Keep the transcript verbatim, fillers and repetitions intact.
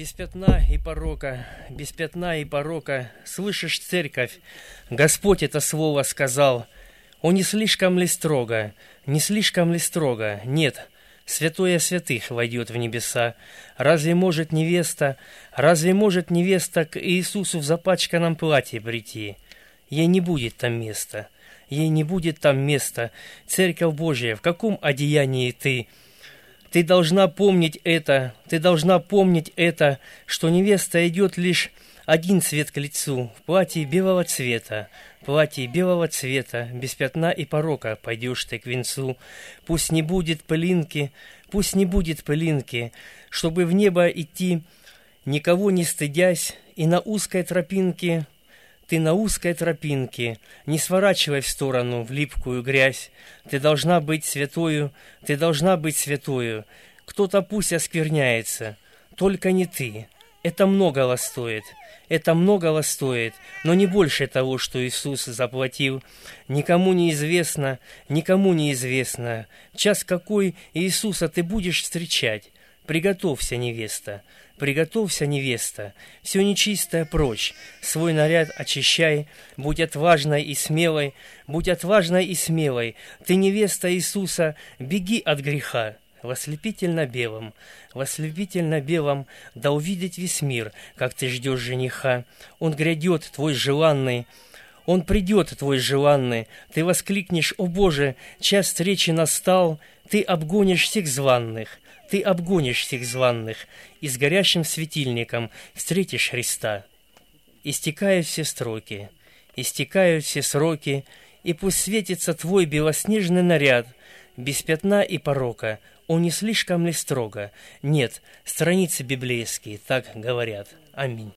без пятна и порока, без пятна и порока. Слышишь, церковь, Господь это слово сказал. О, не слишком ли строго, не слишком ли строго? Нет, святое святых войдет в небеса. Разве может невеста, разве может невеста к Иисусу в запачканном платье прийти? Ей не будет там места, ей не будет там места. Церковь Божия, в каком одеянии ты? Ты должна помнить это, ты должна помнить это, что невеста идет лишь один цвет к лицу, в платье белого цвета, платье белого цвета, без пятна и порока пойдешь ты к венцу. Пусть не будет пылинки, пусть не будет пылинки, чтобы в небо идти, никого не стыдясь, и на узкой тропинке, ты на узкой тропинке, не сворачивай в сторону, в липкую грязь. Ты должна быть святою, ты должна быть святою. Кто-то пусть оскверняется, только не ты. Это многого стоит, это многого стоит, но не больше того, что Иисус заплатил. Никому не известно, никому не известно, час какой Иисуса ты будешь встречать. Приготовься, невеста, приготовься, невеста, все нечистое прочь, свой наряд очищай, будь отважной и смелой, будь отважной и смелой. Ты невеста Иисуса, беги от греха. В ослепительно белом, в ослепительно белом, да увидеть весь мир, как ты ждешь жениха. Он грядет, твой желанный, он придет, твой желанный. Ты воскликнешь: о Боже, час встречи настал. Ты обгонишь всех званных, ты обгонишь всех званных, и с горящим светильником встретишь Христа. Истекают все строки, истекают все сроки, и пусть светится твой белоснежный наряд, без пятна и порока. О, не слишком ли строго? Нет, страницы библейские так говорят. Аминь.